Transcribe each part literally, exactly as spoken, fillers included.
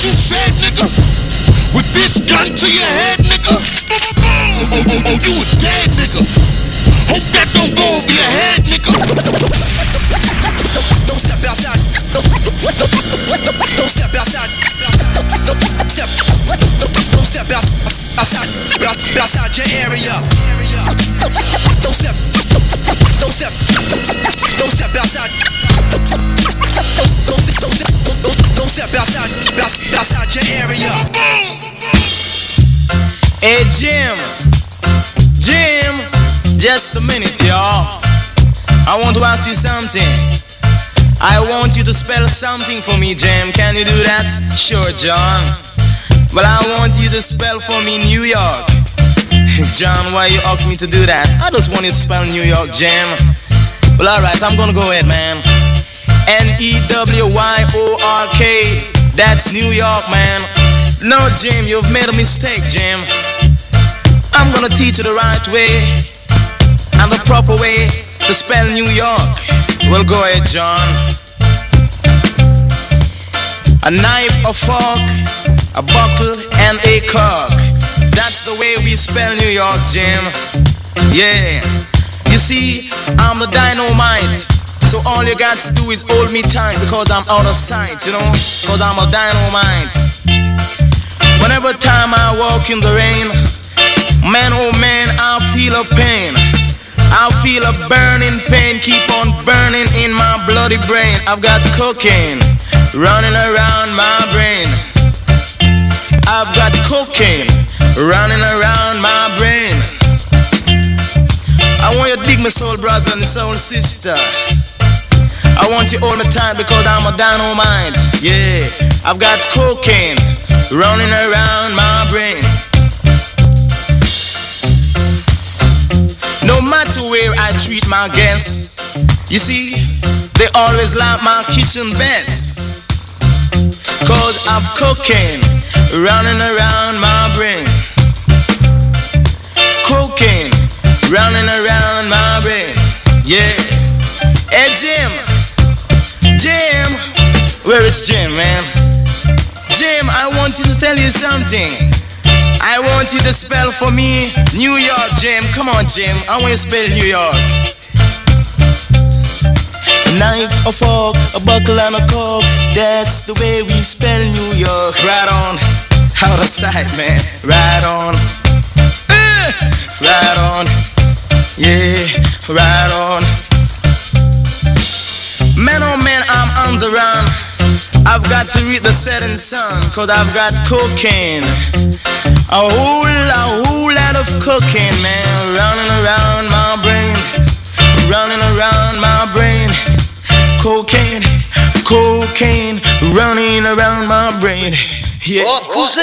you said, nigga? With this gun to your head, nigga? Oh, oh, oh, oh, you a dead nigga. Hope that don't go over your head, nigga. Don't step outside. Don't step outside. Step. Don't step outside. Outside your area. Don't step. Don't step. Don't step outside. Don't step. Don't step. Don't step outside. Outside your area. Hey Jim, Jim, just a minute, y'all. I want to ask you something. I want you to spell something for me, Jim. Can you do that? Sure, John. Well, I want you to spell for me New York. John, why you ask me to do that? I just want you to spell New York, Jim. Well, alright, I'm gonna go ahead, man. N E W Y O R K. That's New York, man. No, Jim, you've made a mistake, Jim. I'm gonna teach you the right way and the proper way to spell New York. Well, go ahead, John. A knife, a fork, a bottle, and a cork. That's the way we spell New York, Jim. Yeah. You see, I'm the dynamite. So all you got to do is hold me tight because I'm out of sight, you know? Because I'm a dynamite. Whenever time I walk in the rain, man, oh man, I feel a pain. I feel a burning pain, keep on burning in my bloody brain. I've got cocaine running around my brain. I've got cocaine running around my brain. I want you to dig my soul brother and soul sister. I want you all the time because I'm a dynamite. Yeah, I've got cocaine running around my brain. No matter where I treat my guests, you see, they always like my kitchen best. Cause I've cocaine running around my brain. Cocaine running around my brain. Yeah. Hey Jim, Jim, where is Jim, man? Jim, I want you to tell you something. I want you to spell for me New York, Jim. Come on, Jim. I want you to spell New York. A knife, a fork, a buckle, and a cork. That's the way we spell New York. Right on. Out of sight, man. Right on. Uh, right on. Yeah, right on. Man, oh man, I'm on the run. I've got to read the setting sun, cause I've got cocaine. A whole, a whole lot of cocaine, man, running around my brain. Running around my brain. Cocaine, cocaine, running around my brain. Yeah. Oh, who's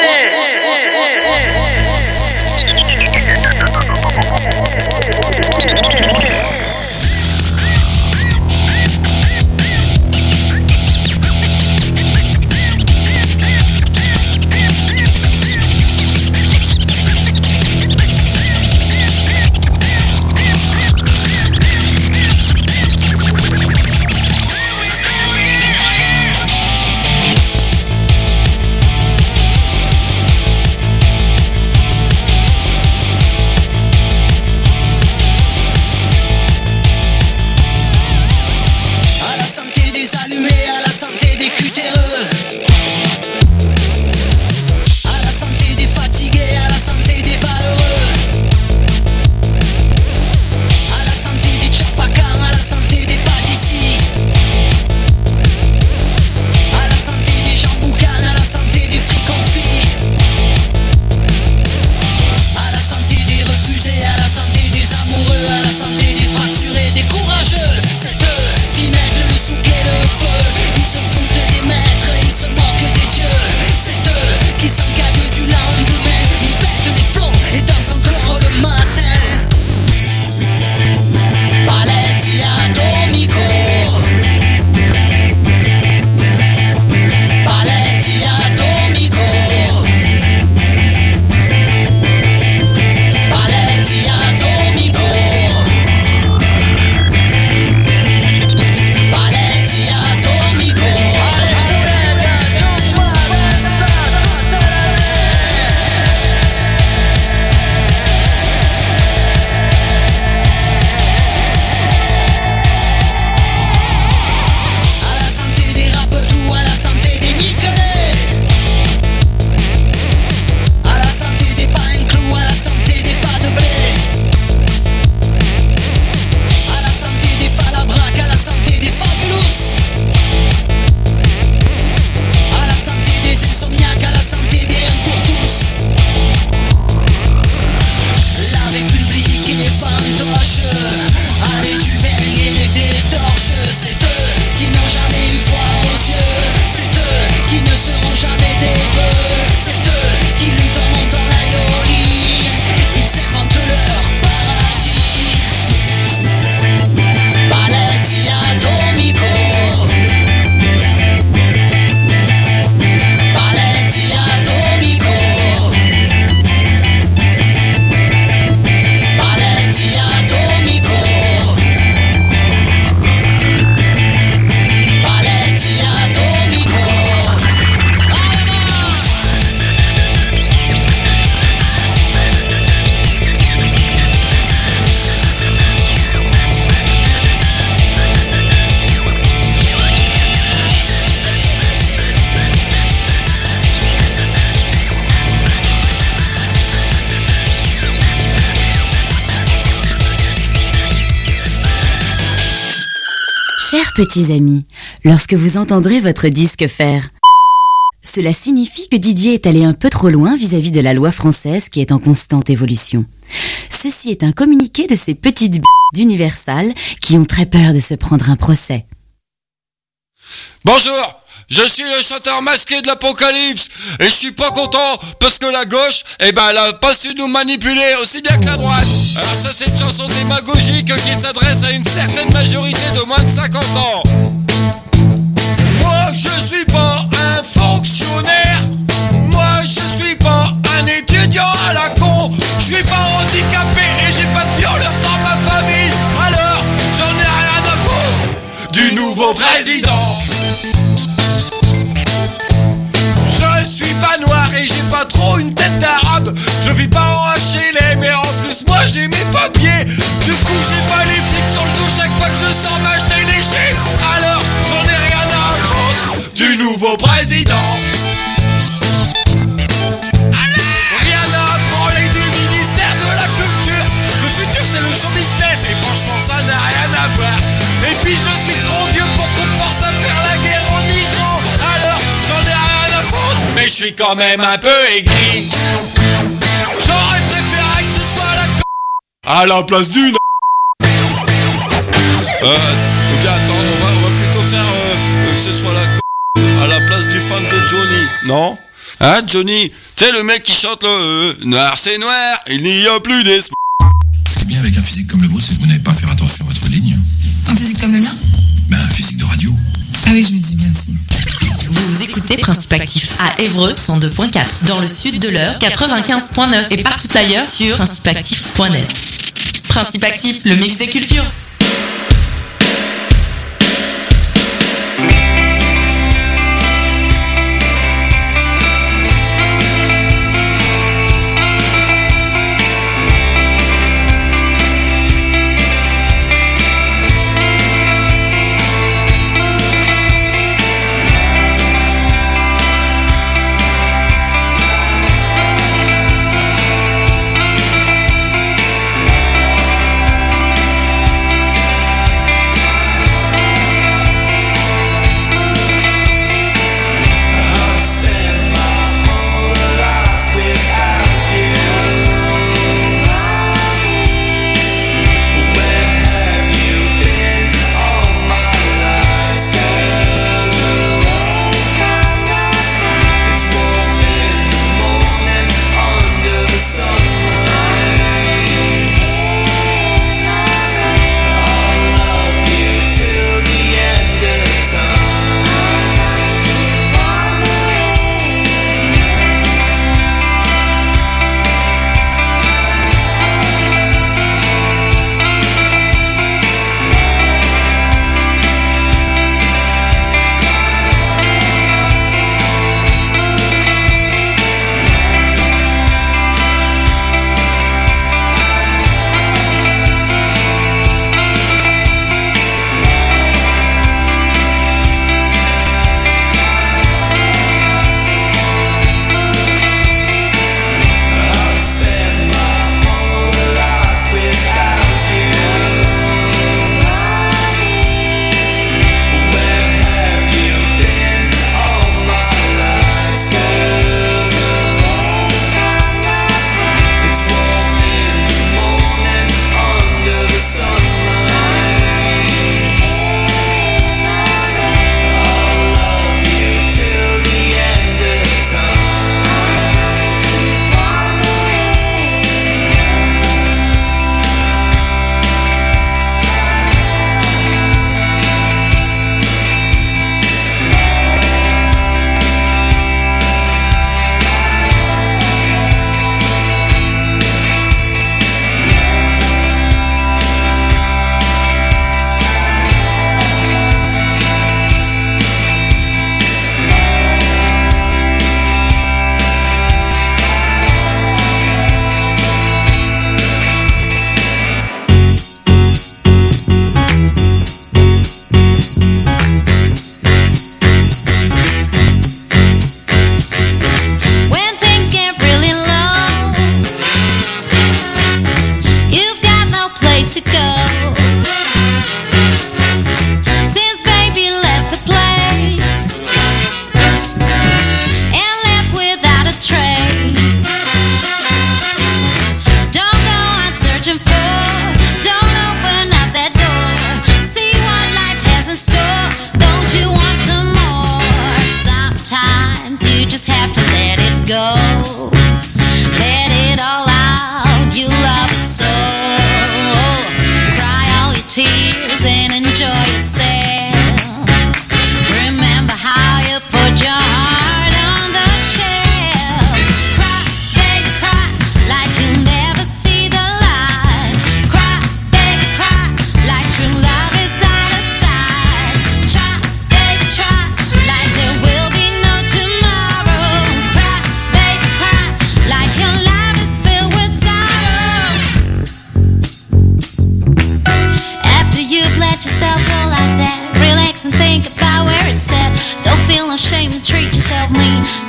Chers petits amis, lorsque vous entendrez votre disque faire, cela signifie que Didier est allé un peu trop loin vis-à-vis de la loi française qui est en constante évolution. Ceci est un communiqué de ces petites b*** d'Universal qui ont très peur de se prendre un procès. Bonjour, je suis le chanteur masqué de l'Apocalypse et je suis pas content parce que la gauche, eh ben, elle a pas su nous manipuler aussi bien que la droite. Alors ça, c'est une chanson démagogique qui s'adresse à une certaine majorité de moins de cinquante ans. Moi, je suis pas un fonctionnaire. Moi, je suis pas un étudiant à la con. Je suis pas handicapé et j'ai pas de violeur dans ma famille. Alors, j'en ai rien à foutre du nouveau président. Je suis pas noir et j'ai pas trop une tête d'arabe. Je vis pas en H L M mais en plus moi j'ai mes papiers. Du coup j'ai pas les flics sur le dos chaque fois que je sors m'acheter des chips. Alors j'en ai rien à foutre du nouveau président. Allez, rien à branler du ministère de la culture. Le futur c'est le show business et franchement ça n'a rien à voir. Et puis je suis trop vieux pour qu'on force à faire la guerre en Iran. Alors j'en ai rien à foutre, mais je suis quand même un peu aigri. J'aurais préféré que ce soit la c*** à la place d'une. Euh, ok, attends, on va, on va plutôt faire euh, que ce soit la c*** à la place du fan de Johnny, non? Hein, Johnny? Tu sais, le mec qui chante le euh, noir c'est noir, il n'y a plus d'espoir. Ce qui est bien avec un physique comme le vôtre, c'est que vous n'avez pas à faire attention à votre ligne. Un physique comme le mien? Ben, un physique de radio. Ah oui, je me dis bien aussi. Vous écoutez Principe Actif à Évreux cent deux point quatre, dans le sud de l'Eure quatre-vingt-quinze point neuf et partout ailleurs sur principe actif point net. Principe Actif, le mix des cultures.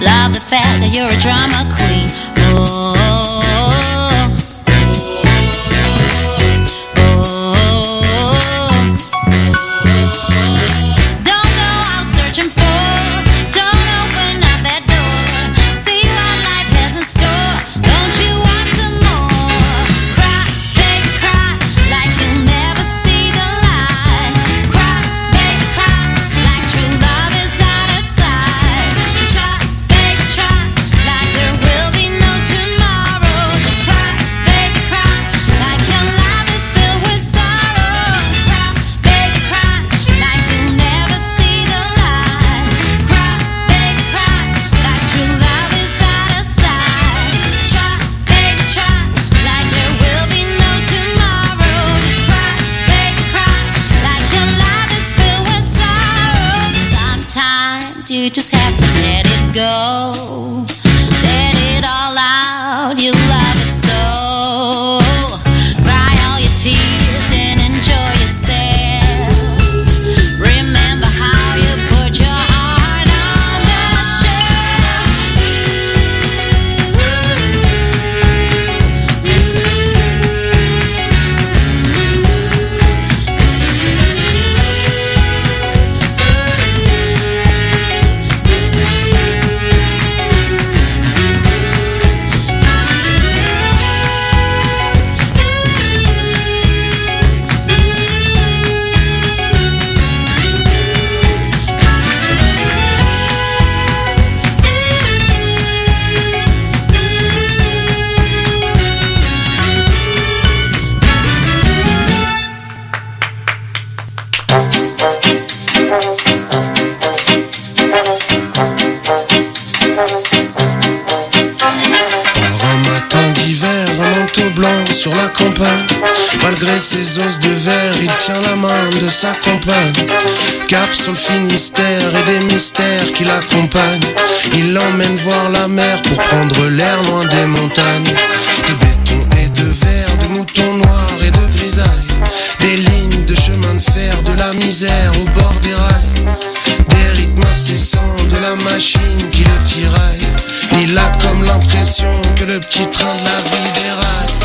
Love the fact that you're a drama queen. Oh, oh, oh, oh. Don't go out searching for, don't open up that door. See what life has in store. Don't you want some more? Cry, baby, cry like you'll never see the light. Cry, baby, cry like true love is out of sight. Try, baby, try like there will be no tomorrow. Cry, baby, cry like your life is filled with sorrow. Cry, baby, cry like you'll never see the light. Cry, baby, cry like true love is out of sight. Try, baby, try like there will be no tomorrow. Cry, baby, cry like your life is filled with sorrow. Sometimes you just have to let it go. Let it all out. You love it so. Cry all your tears and enjoy yourself. Remember how you put your heart on the shelf. Par un matin d'hiver, un manteau blanc sur la campagne. Malgré ses os de verre, il tient la main de sa compagne. Cap sur le Finistère et des mystères qui l'accompagnent. Il l'emmène voir la mer pour prendre l'air loin des montagnes. De béton et de verre, de moutons noirs et de grisailles. Des lignes de chemin de fer, de la misère au bord des rails. Des rythmes incessants de la machine qui le tiraille. Il a comme l'impression que le petit train de la vie déraille.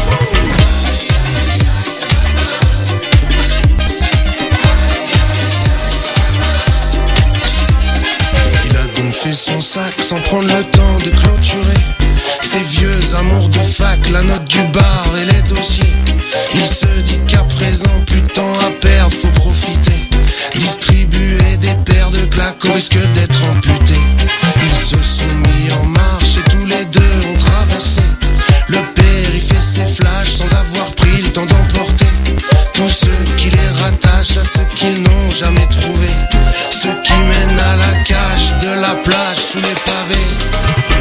Il a donc fait son sac sans prendre le temps de clôturer ses vieux amours de fac, la note du bar et les dossiers. Il se dit qu'à présent, plus de temps à perdre, faut profiter. Distribuer des paires de claques au risque d'être amputés. Ils se sont mis en marche et tous les deux ont traversé. Le père y fait ses flashs sans avoir pris le temps d'emporter tous ceux qui les rattachent à ceux qu'ils n'ont jamais trouvé. Ceux qui mènent à la cage de la plage sous les pavés.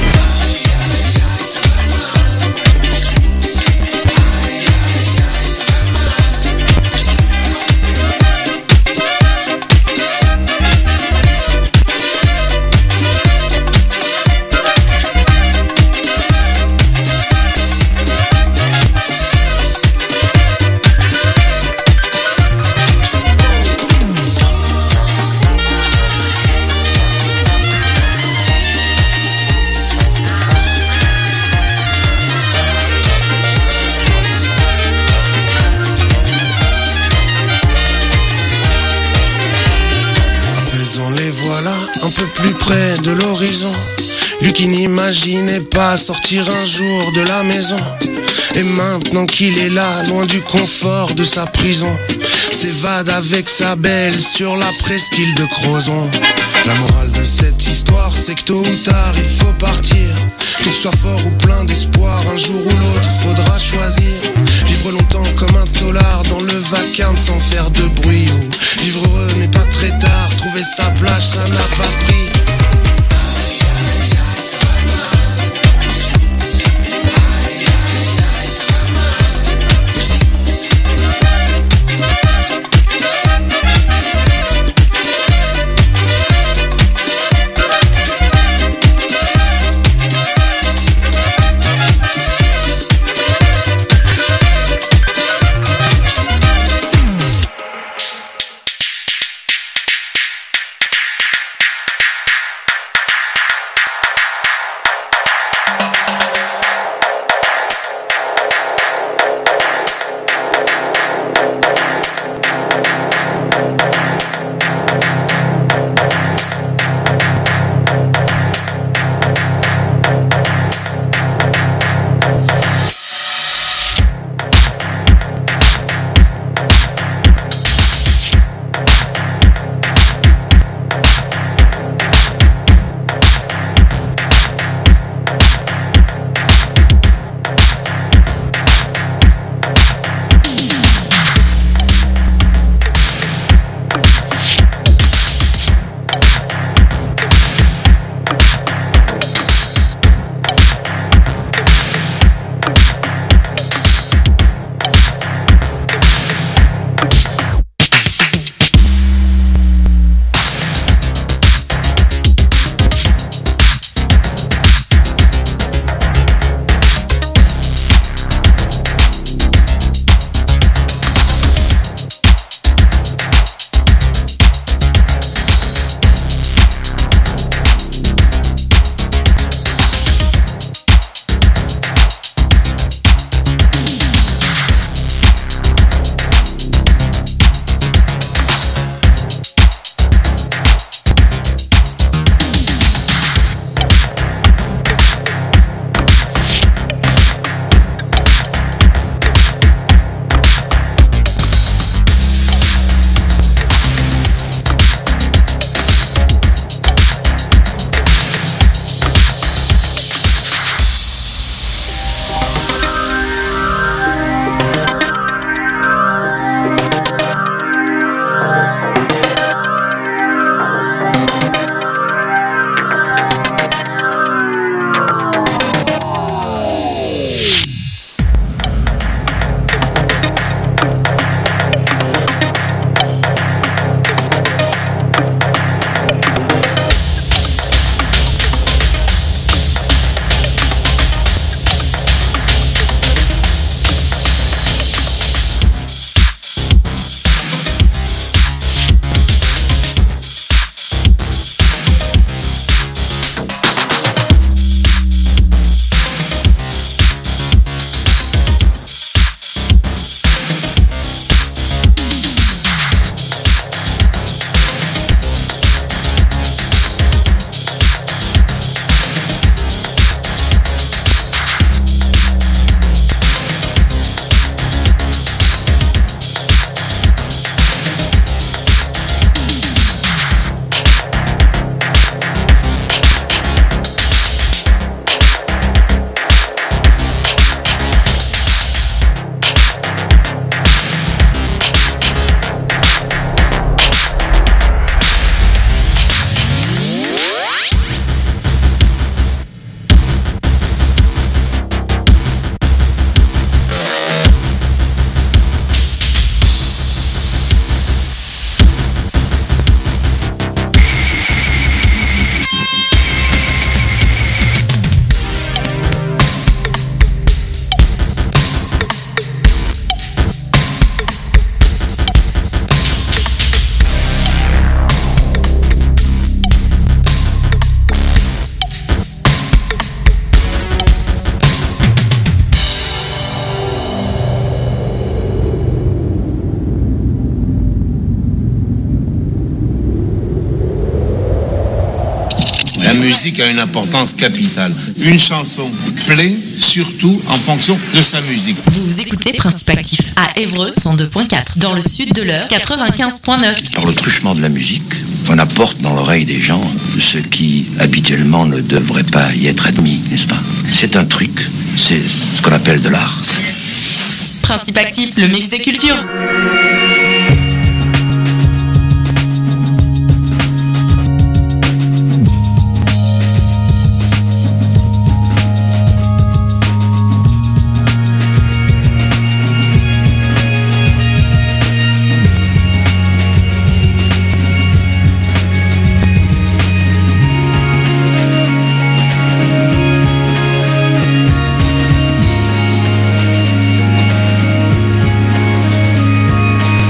Un peu plus près de l'horizon, lui qui n'imaginait pas sortir un jour de la maison. Et maintenant qu'il est là, loin du confort de sa prison, s'évade avec sa belle sur la presqu'île de Crozon. La morale de cette histoire, c'est que tôt ou tard il faut partir. Que tu sois fort ou plein d'espoir, un jour ou l'autre faudra choisir. Vivre longtemps comme un tolard dans le vacarme sans faire de bruit, ou vivre heureux mais pas très tard, trouver sa place ça n'a pas pris. musique a une importance capitale. Une chanson plaît surtout en fonction de sa musique. Vous écoutez Principe Actif à Évreux cent deux point quatre, dans le sud de l'heure quatre-vingt-quinze point neuf. Par le truchement de la musique, on apporte dans l'oreille des gens ce qui habituellement ne devrait pas y être admis, n'est-ce pas? C'est un truc, c'est ce qu'on appelle de l'art. Principe Actif, le mix des cultures. Thank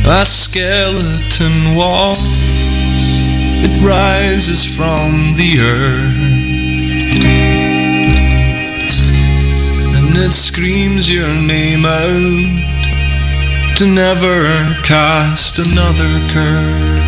a skeleton wall. It rises from the earth, and it screams your name out to never cast another curse.